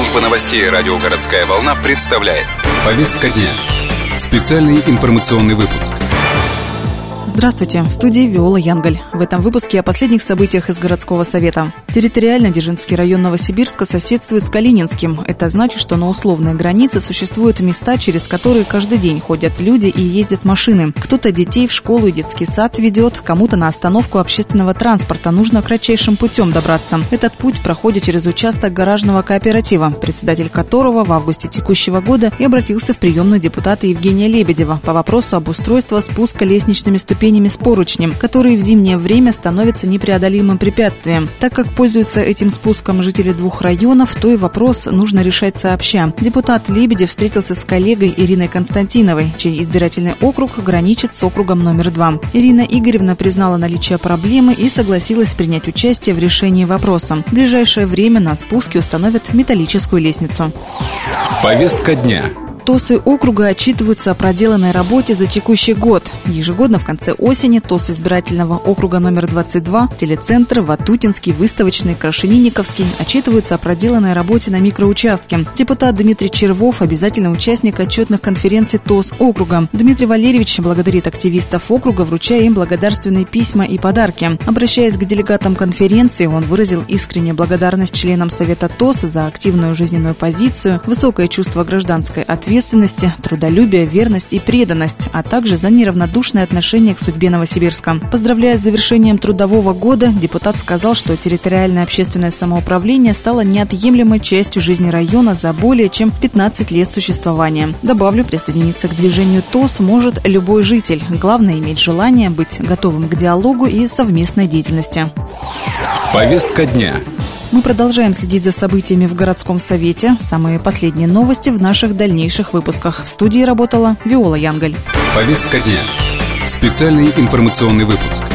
Служба новостей радио «Городская волна» представляет Повестка дня. Специальный информационный выпуск. Здравствуйте, в студии Виола Янгаль. В этом выпуске о последних событиях из городского совета. Территориально Дзержинский район Новосибирска соседствует с Калининским. Это значит, что на условной границе существуют места, через которые каждый день ходят люди и ездят машины. Кто-то детей в школу и детский сад ведет, кому-то на остановку общественного транспорта нужно кратчайшим путем добраться. Этот путь проходит через участок гаражного кооператива, председатель которого в августе текущего года и обратился в приемную депутата Евгения Лебедева по вопросу обустройства спуска лестничными ступенями с поручнем, которые в зимнее время становятся непреодолимым препятствием. Так как пользуются этим спуском жители двух районов, то и вопрос нужно решать сообща. Депутат Лебедев встретился с коллегой Ириной Константиновой, чей избирательный округ граничит с округом номер 2. Ирина Игоревна признала наличие проблемы и согласилась принять участие в решении вопроса. В ближайшее время на спуске установят металлическую лестницу. Повестка дня. ТОСы округа отчитываются о проделанной работе за текущий год. Ежегодно в конце осени ТОС избирательного округа номер 22, телецентр, Ватутинский, Выставочный, Крашенинниковский отчитываются о проделанной работе на микроучастке. Депутат Дмитрий Червов – обязательный участник отчетных конференций ТОС округа. Дмитрий Валерьевич благодарит активистов округа, вручая им благодарственные письма и подарки. Обращаясь к делегатам конференции, он выразил искреннюю благодарность членам Совета ТОС за активную жизненную позицию, высокое чувство гражданской ответственности, трудолюбие, верность и преданность, а также за неравнодушное отношение к судьбе Новосибирска. Поздравляя с завершением трудового года, депутат сказал, что территориальное общественное самоуправление стало неотъемлемой частью жизни района за более чем 15 лет существования. Добавлю, присоединиться к движению ТОС может любой житель. Главное – иметь желание, быть готовым к диалогу и совместной деятельности. Повестка дня. Мы продолжаем следить за событиями в городском совете. Самые последние новости в наших дальнейших выпусках. В студии работала Виола Янгаль. Повестка дня. Специальный информационный выпуск.